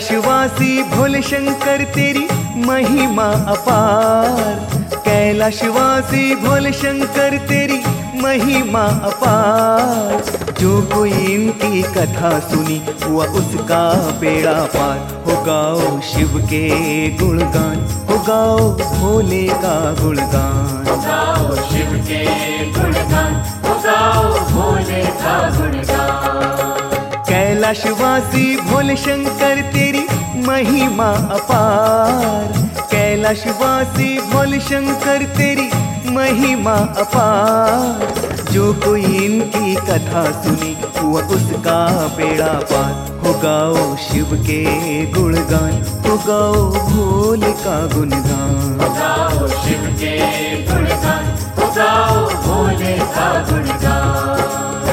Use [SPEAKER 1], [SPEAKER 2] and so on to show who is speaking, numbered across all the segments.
[SPEAKER 1] कैलाशवासी भोले शंकर तेरी महिमा अपार, कैलाशवासी भोले शंकर तेरी महिमा अपार। जो कोई इनकी कथा सुनी हुआ उसका बेड़ा पार। हो गाओ शिव के गुणगान, हो गाओ भोले का गुणगान,
[SPEAKER 2] हो गाओ शिव के गुणगान, हो गाओ भोले का गुणगान।
[SPEAKER 1] कैलाशवासी भोले शंकर तेरी महिमा अपार, कैलाशवासी भोले शंकर तेरी महिमा अपार। जो कोई इनकी कथा सुनी हुआ उसका बेड़ा पार। हो गाओ शिव के गुणगान, हो गाओ भोले का गुणगान,
[SPEAKER 2] हो गाओ शिव के गुणगान, हो गाओ भोले का गुणगान।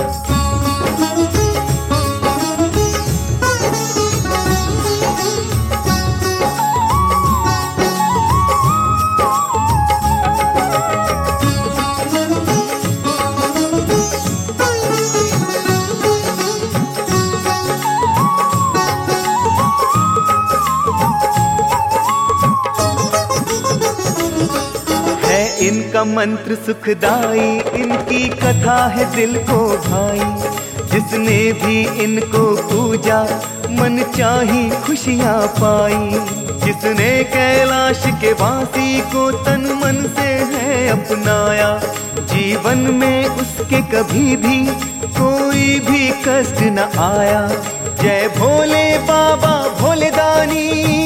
[SPEAKER 1] इनका मंत्र सुखदाई, इनकी कथा है दिल को भाई। जिसने भी इनको पूजा मन चाही खुशियाँ पाई। जिसने कैलाश के वासी को तन मन से है अपनाया, जीवन में उसके कभी भी कोई भी कष्ट न आया। जय भोले बाबा भोले दानी,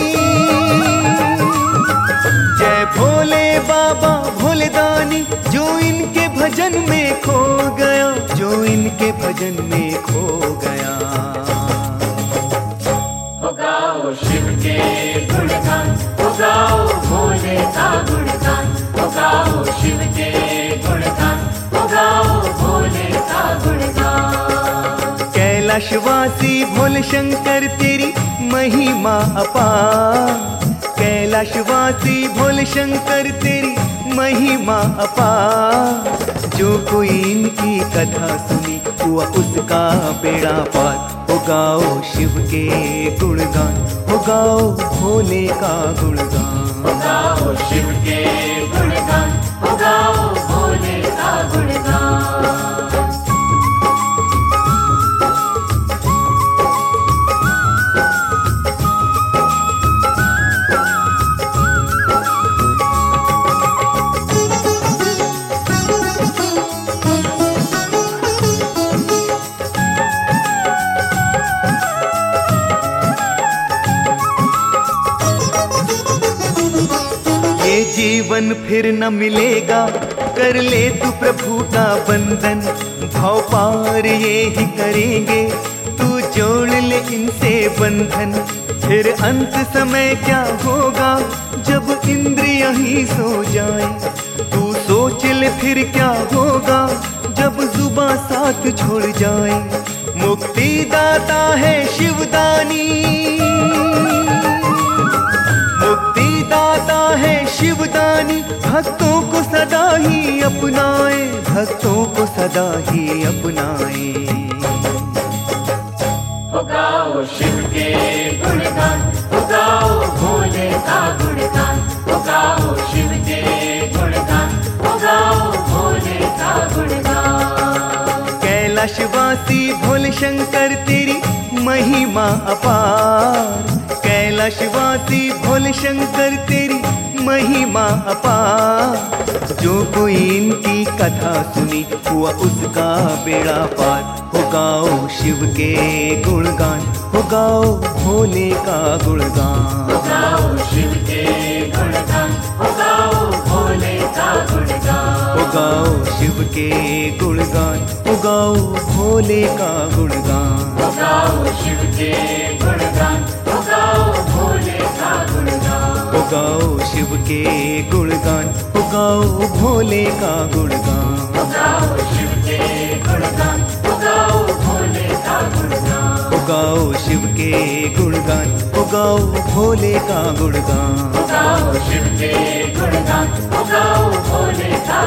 [SPEAKER 1] जय भोले बाबा भोले दानी। जो इनके भजन में खो गया, जो इनके भजन में खो गया।
[SPEAKER 2] हो गाओ शिव के गुणगान, हो गाओ भोले का गुणगान, हो गाओ शिव के गुणगान, हो गाओ भोले का गुणगान।
[SPEAKER 1] कैलाशवासी भोले शंकर तेरी महिमा अपार, कैलाशवासी भोले शंकर तेरी महिमा अपार। जो कोई इनकी कथा सुनी हुआ उसका बेड़ा पार। हो गाओ शिव के गुणगान, हो गाओ भोले का गुणगान,
[SPEAKER 2] हो गाओ शिव के गुणगान, हो गाओ भोले का गुणगान।
[SPEAKER 1] जीवन फिर न मिलेगा, कर ले तू प्रभु का बंधन। भाव पार ये ही करेंगे, तू जोड़ ले इनसे बंधन। फिर अंत समय क्या होगा जब इंद्रियां ही सो जाए। तू सोच ले फिर क्या होगा जब जुबां साथ छोड़ जाए। मुक्ति दाता है शिवदानी, मुक्ति दाता है शिवदानी। भक्तों को सदा ही अपनाए, भक्तों को सदा ही अपनाए।
[SPEAKER 2] हो गाओ शिव के गुणगान, हो गाओ भोले का गुणगान, हो गाओ शिव के गुणगान, हो गाओ भोले का गुणगान।
[SPEAKER 1] कैलाशवासी भोले शंकर तेरी महिमा अपार, कैलाशवासी भोले शंकर तेरी महिमा अपार। जो कोई इनकी कथा सुनी हुआ उसका बेड़ा पार। हो गाओ शिव के गुणगान, हो गाओ भोले का गुणगान,
[SPEAKER 2] हो गाओ शिव के गुणगान, हो गाओ भोले का गुणगान।
[SPEAKER 1] हो गाओ शिव के गुणगान, हो गाओ भोले का गुणगान,
[SPEAKER 2] हो गाओ शिव के गुणगान, हो गाओ भोले का गुणगान।
[SPEAKER 1] हो गाओ शिव के गुणगान, हो गाओ भोले का गुणगान,
[SPEAKER 2] हो गाओ शिव के गुणगान, हो गाओ भोले का गुणगान।
[SPEAKER 1] हो गाओ शिव के गुणगान, हो गाओ भोले का गुणगान,
[SPEAKER 2] हो गाओ शिव के गुणगान, हो गाओ भोले का